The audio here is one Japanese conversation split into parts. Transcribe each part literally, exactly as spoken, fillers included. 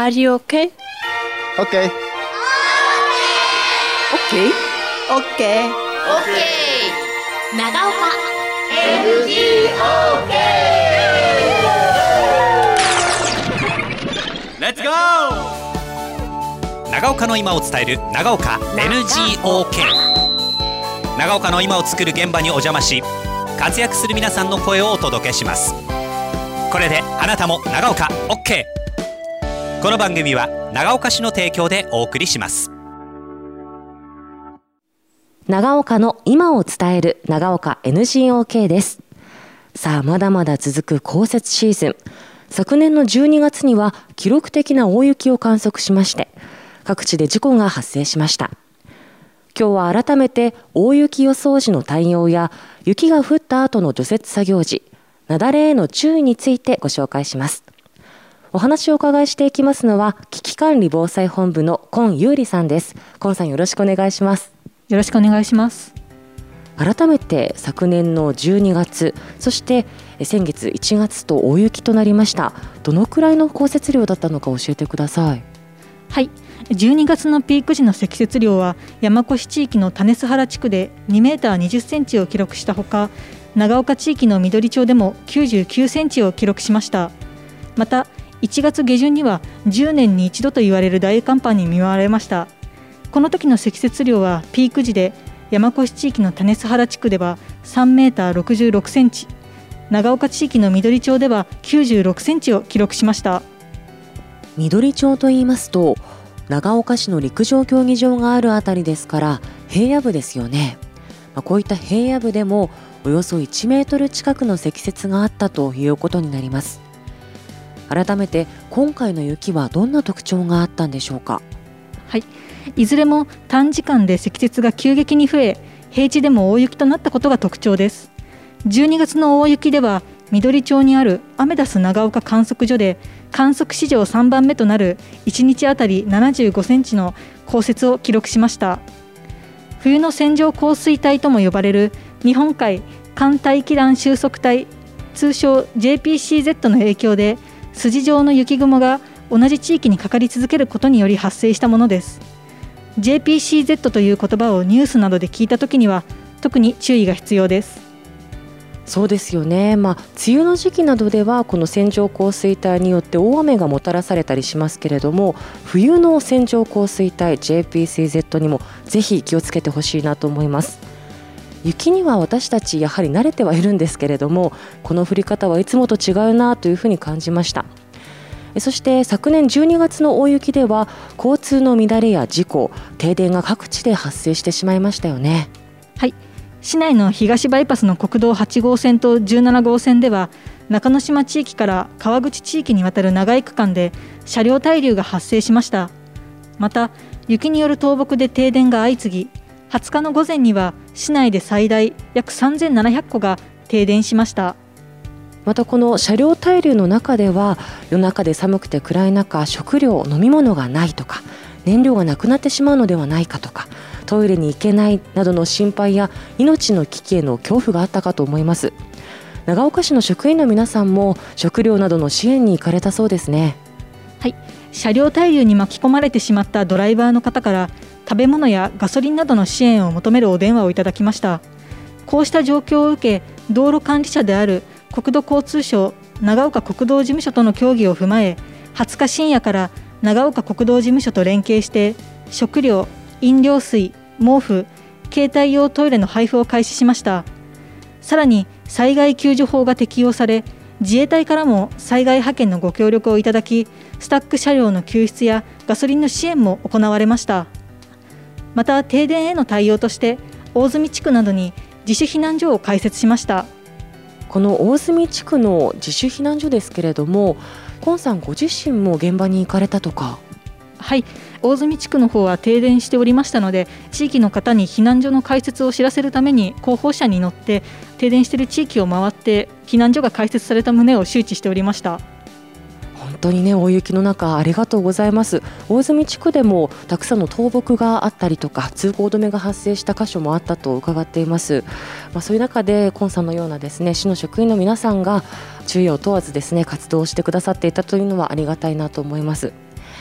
Are you okay? Okay. Okay? Okay. OK 長岡エヌジーオーケーレッツゴー。長岡の今を伝える長岡 エヌジーオーケー。 長岡の今を作る現場にお邪魔し、活躍する皆さんの声をお届けします。これであなたも長岡 OK。 この番組は長岡市の提供でお送りします。 長岡の今を伝える長岡 エヌジーオーケー です。さあ、まだまだ続く降雪シーズン。昨年のじゅうにがつには記録的な大雪を観測しまして、各地で事故が発生しました。今日は改めて大雪予想時の対応や雪が降った後の除雪作業時、雪崩への注意についてご紹介します。お話をお伺いしていきますのは、危機管理防災本部の今優里さんです。今さん、よろしくお願いします。 よろしくお願いします。 改めて昨年のじゅうにがつ、そして先月いちがつと大雪となりました。どのくらいの降雪量だったのか教えてください。 はい、じゅうにがつのピーク時の積雪量は山越地域の種洲原地区でにメーターにじゅっセンチを記録したほか、長岡地域の緑町でもきゅうじゅうきゅうセンチを記録しました。またいちがつげじゅんにはじゅうねんに一度と言われる大寒波に見舞われました。この時の積雪量はピーク時で山越地域の種洲原地区ではさんメーターろくじゅうろくセンチ、長岡地域の緑町ではきゅうじゅうろくセンチを記録しました。 緑町といいますと、長岡市の陸上競技場があるあたりですから平野部ですよね。まあ、こういった平野部でもおよそいちメートル近くの積雪があったということになります。改めて今回の雪はどんな特徴があったんでしょうか。 はい、いずれも短時間で積雪が急激に増え、平地でも大雪となったことが特徴です。じゅうにがつの大雪では緑町にあるアメダス長岡観測所で観測史上さんばんめとなるいちにちあたりななじゅうごセンチの降雪を記録しました。冬の線状降水帯とも呼ばれる日本海寒帯気団収束帯、通称 ジェーピーシーゼット の影響で筋状の雪雲が同じ地域にかかり続けることにより発生したものです。 ジェーピーシーゼット という言葉をニュースなどで聞いたときには特に注意が必要です。 そうですよね。まあ、梅雨の時期などではこの線状降水帯によって大雨がもたらされたりしますけれども、冬の線状降水帯 ジェーピーシーゼット にもぜひ気をつけてほしいなと思います。雪には私たちやはり慣れてはいるんですけれども、この降り方はいつもと違うなというふうに感じました。そして昨年じゅうにがつの大雪では交通の乱れや事故、停電が各地で発生してしまいましたよね。 はい、市内の東バイパスの国道はちごうせんとじゅうななごうせんでは中之島地域から川口地域にわたる長い区間で車両滞留が発生しました。また雪による倒木で停電が相次ぎ、はつかの午前には市内で最大約さんぜんななひゃっこが停電しました。 またこの車両滞留の中では夜中で寒くて暗い中、食料飲み物がないとか、燃料がなくなってしまうのではないかとか、トイレに行けないなどの心配や命の危機への恐怖があったかと思います。長岡市の職員の皆さんも食料などの支援に行かれたそうですね。 はい、車両滞留に巻き込まれてしまったドライバーの方から食べ物やガソリンなどの支援を求めるお電話をいただきました。こうした状況を受け、道路管理者である国土交通省長岡国道事務所との協議を踏まえ、はつか深夜から長岡国道事務所と連携して食料、飲料水、毛布、携帯用トイレの配布を開始しました。さらに災害救助法が適用され、自衛隊からも災害派遣のご協力をいただき、スタック車両の救出やガソリンの支援も行われました。また停電への対応として大住地区などに自主避難所を開設しました。 この大住地区の自主避難所ですけれども、今さんご自身も現場に行かれたとか。 はい、大住地区の方は停電しておりましたので、地域の方に避難所の開設を知らせるために広報車に乗って停電している地域を回って避難所が開設された旨を周知しておりました。 本当にね、大雪の中ありがとうございます。大住地区でもたくさんの倒木があったりとか、通行止めが発生した箇所もあったと伺っています。まあ、そういう中で今さんのようなですね、市の職員の皆さんが昼夜を問わずですね活動してくださっていたというのはありがたいなと思います。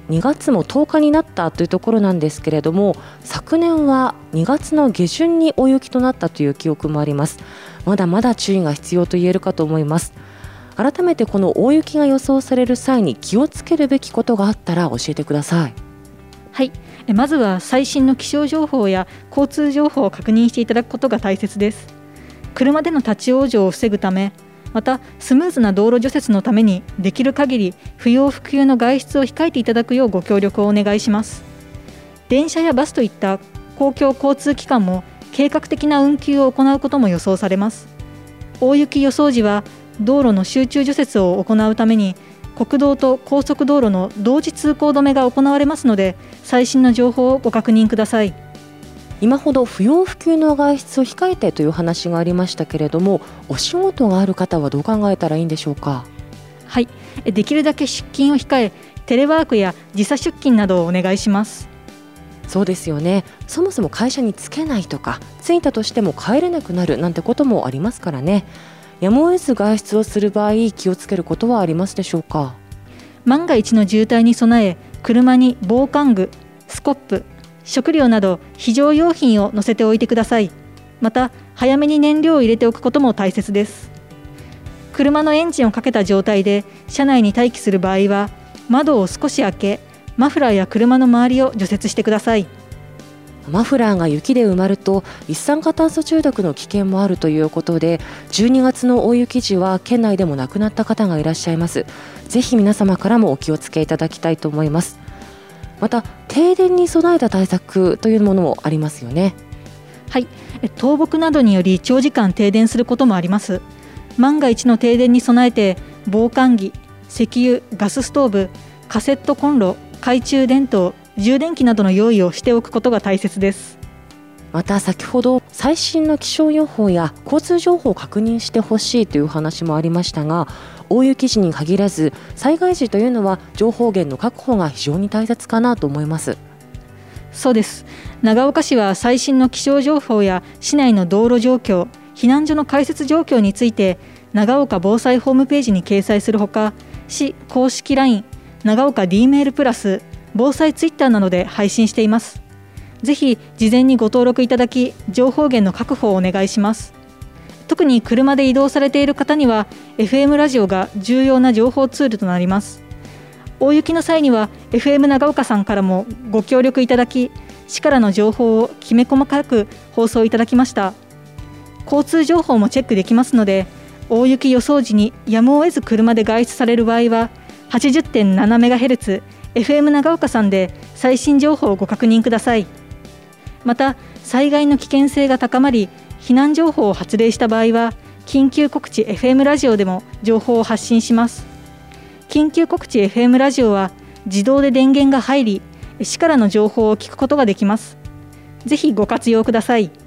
にがつもとおかになったというところなんですけれども、昨年はにがつの下旬に大雪となったという記憶もあります。まだまだ注意が必要と言えるかと思います。改めてこの大雪が予想される際に気をつけるべきことがあったら教えてください。 はい、まずは最新の気象情報や交通情報を確認していただくことが大切です。車での立ち往生を防ぐため、またスムーズな道路除雪のためにできる限り不要不急の外出を控えていただくようご協力をお願いします。電車やバスといった公共交通機関も計画的な運休を行うことも予想されます。大雪予想時は道路の集中除雪を行うために国道と高速道路の同時通行止めが行われますので、最新の情報をご確認ください。 今ほど不要不急の外出を控えてという話がありましたけれども、お仕事がある方はどう考えたらいいんでしょうか。 はい、できるだけ出勤を控え、テレワークや時差出勤などをお願いします。 そうですよね。そもそも会社に着けないとか、着いたとしても帰れなくなるなんてこともありますからね。やむを得ず外出をする場合、気をつけることはありますでしょうか。 万が一の渋滞に備え、車に防寒具、スコップ、食料など非常用品を載せておいてください。また早めに燃料を入れておくことも大切です。車のエンジンをかけた状態で車内に待機する場合は、窓を少し開け、マフラーや車の周りを除雪してください。 マフラーが雪で埋まると一酸化炭素中毒の危険もあるということで、じゅうにがつの大雪時は県内でも亡くなった方がいらっしゃいます。ぜひ皆様からもお気をつけいただきたいと思います。また停電に備えた対策というものもありますよね。 はい、倒木などにより長時間停電することもあります。万が一の停電に備えて防寒着、石油、ガスストーブ、カセットコンロ、懐中電灯、充電器などの用意をしておくことが大切です。 また先ほど最新の気象予報や交通情報を確認してほしいという話もありましたが、大雪時に限らず災害時というのは情報源の確保が非常に大切かなと思います。 そうです。長岡市は最新の気象情報や市内の道路状況、避難所の開設状況について長岡防災ホームページに掲載するほか、市公式 ライン、長岡 D メールプラス、防災ツイッターなどで配信しています。ぜひ事前にご登録いただき、情報源の確保をお願いします。特に車で移動されている方には エフエム ラジオが重要な情報ツールとなります。大雪の際には エフエム 長岡さんからもご協力いただき、市からの情報をきめ細かく放送いただきました。交通情報もチェックできますので、大雪予想時にやむを得ず車で外出される場合は はちじゅってんななメガヘルツ、エフエム 長岡さんで最新情報をご確認ください。また災害の危険性が高まり、避難情報を発令した場合は緊急告知 エフエム ラジオでも情報を発信します。緊急告知 エフエム ラジオは自動で電源が入り、市からの情報を聞くことができます。ぜひご活用ください。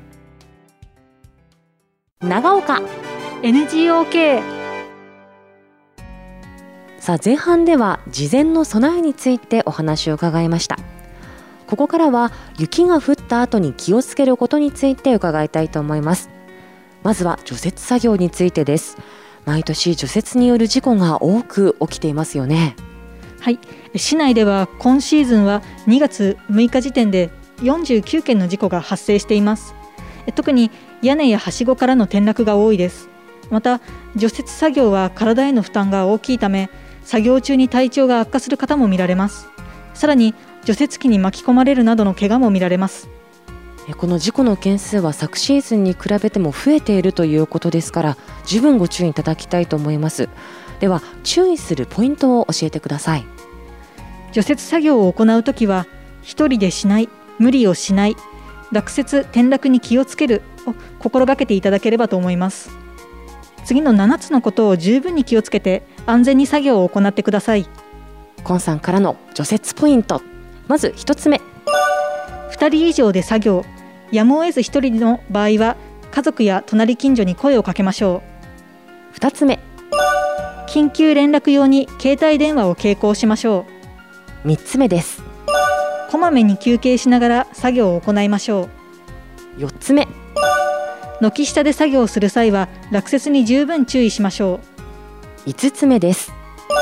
長岡エヌジーオーケー。 さあ前半では事前の備えについてお話を伺いました。ここからは雪が降った後に気をつけることについて伺いたいと思います。まずは除雪作業についてです。毎年除雪による事故が多く起きていますよね。 はい、市内では今シーズンはにがつむいか時点でよんじゅうきゅうけんの事故が発生しています。特に屋根やはしごからの転落が多いです。また除雪作業は体への負担が大きいため、作業中に体調が悪化する方も見られます。さらに除雪機に巻き込まれるなどの怪我も見られます。 この事故の件数は昨シーズンに比べても増えているということですから、十分ご注意いただきたいと思います。では注意するポイントを教えてください。 除雪作業を行うときは、一人でしない、無理をしない、落雪転落に気をつけるを心がけていただければと思います。次のななつのことを十分に気をつけて安全に作業を行ってください。 コンさんからの除雪ポイント、まずひとつめ、 ふたり以上で作業、やむを得ずひとりの場合は家族や隣近所に声をかけましょう。ふたつめ、 緊急連絡用に携帯電話を携行しましょう。みっつめです。 こまめに休憩しながら作業を行いましょう。よっつめ、 軒下で作業をする際は落雪に十分注意しましょう。いつつめです。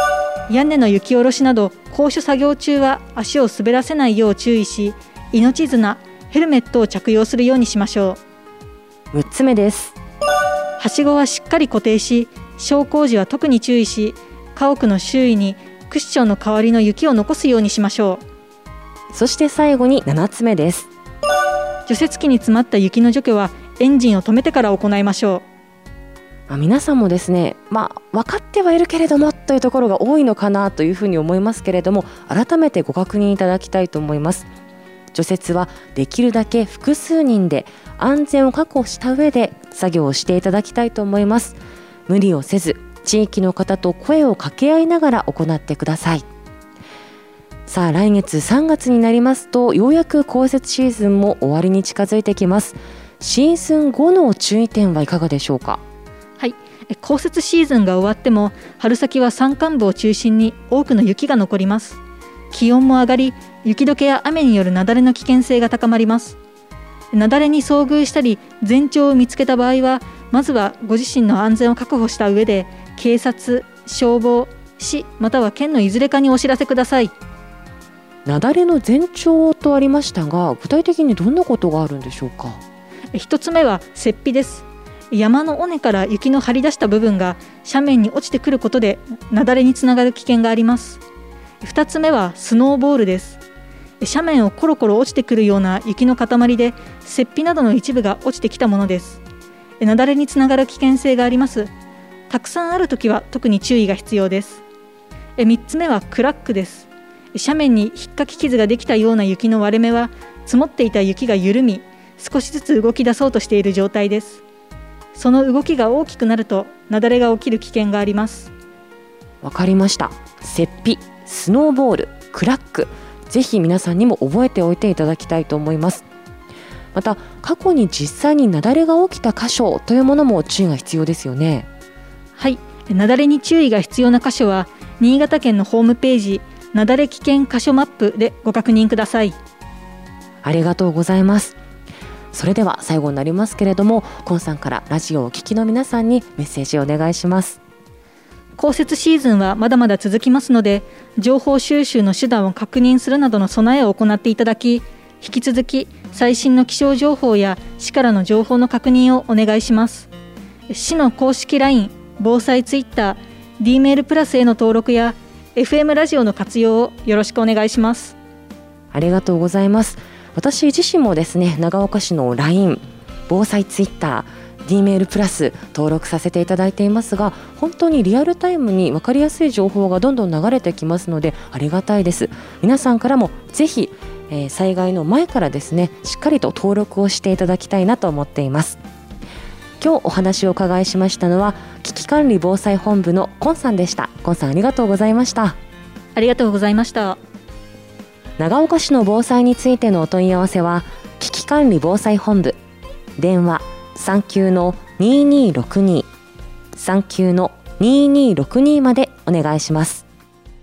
屋根の雪下ろしなど高所作業中は足を滑らせないよう注意し、命綱、ヘルメットを着用するようにしましょう。むっつめです。 はしごはしっかり固定し、昇降時は特に注意し、家屋の周囲にクッションの代わりの雪を残すようにしましょう。そして最後にななつめです。 除雪機に詰まった雪の除去はエンジンを止めてから行いましょう。皆さんもですね、まあ、分かってはいるけれどもというところが多いのかなというふうに思いますけれども、改めてご確認いただきたいと思います。除雪はできるだけ複数人で安全を確保した上で作業をしていただきたいと思います。無理をせず、地域の方と声を掛け合いながら行ってください。さあ、来月さんがつになりますと、ようやく降雪シーズンも終わりに近づいてきます。シーズン後の注意点はいかがでしょうか。 はい、降雪シーズンが終わっても春先は山間部を中心に多くの雪が残ります。気温も上がり、雪解けや雨による雪崩の危険性が高まります。雪崩に遭遇したり前兆を見つけた場合は、まずはご自身の安全を確保した上で警察、消防、市または県のいずれかにお知らせください。 雪崩の前兆とありましたが、具体的にどんなことがあるんでしょうか。 一つ目は雪庇です。山の尾根から雪の張り出した部分が斜面に落ちてくることで雪崩につながる危険があります。二つ目はスノーボールです。斜面をコロコロ落ちてくるような雪の塊で雪庇などの一部が落ちてきたものです。雪崩につながる危険性があります。たくさんあるときは特に注意が必要です。三つ目はクラックです。斜面にひっかき傷ができたような雪の割れ目は、積もっていた雪が緩み、少しずつ動き出そうとしている状態です。その動きが大きくなると雪崩が起きる危険があります。 わかりました。雪庇、スノーボール、クラック、ぜひ皆さんにも覚えておいていただきたいと思います。また、過去に実際に雪崩が起きた箇所というものも注意が必要ですよね。 はい、雪崩に注意が必要な箇所は新潟県のホームページ雪崩危険箇所マップでご確認ください。 ありがとうございます。それでは最後になりますけれども、コンさんからラジオをお聞きの皆さんにメッセージをお願いします。 降雪シーズンはまだまだ続きますので、情報収集の手段を確認するなどの備えを行っていただき、引き続き最新の気象情報や市からの情報の確認をお願いします。市の公式 ライン、防災ツイッター、D メールプラスへの登録や エフエム ラジオの活用をよろしくお願いします。 ありがとうございます。私自身もですね、長岡市の ライン、防災ツイッター、D メールプラス登録させていただいていますが、本当にリアルタイムに分かりやすい情報がどんどん流れてきますのでありがたいです。皆さんからもぜひ、えー、災害の前からですね、しっかりと登録をしていただきたいなと思っています。今日お話をお伺いしましたのは、危機管理防災本部のコンさんでした。コンさん、ありがとうございました。 ありがとうございました。 長岡市の防災についてのお問い合わせは、危機管理防災本部、電話 さんきゅうのにーにーろくにー さんきゅうのにーにーろくにーまでお願いします。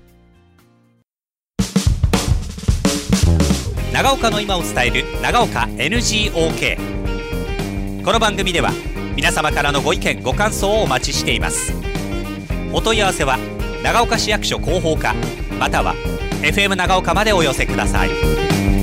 長岡の今を伝える長岡 エヌジーオーケー。 この番組では皆様からのご意見ご感想をお待ちしています。お問い合わせは長岡市役所広報課または エフエム 長岡までお寄せください。